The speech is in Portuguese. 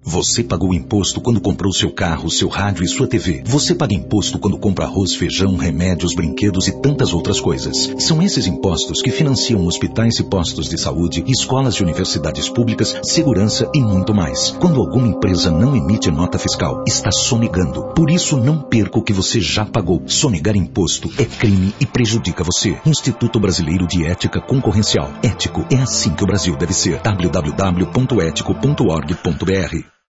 Você pagou imposto quando comprou seu carro, seu rádio e sua TV. Você paga imposto quando compra arroz, feijão, remédios, brinquedos e tantas outras coisas. São esses impostos que financiam hospitais e postos de saúde, escolas e universidades públicas, segurança e muito mais. Quando alguma empresa não emite nota fiscal, está sonegando. Por isso, não perca o que você já pagou. Sonegar imposto é crime e prejudica você. Instituto Brasileiro de Ética Concorrencial. Ético, é assim que o Brasil deve ser. www.etico.org.br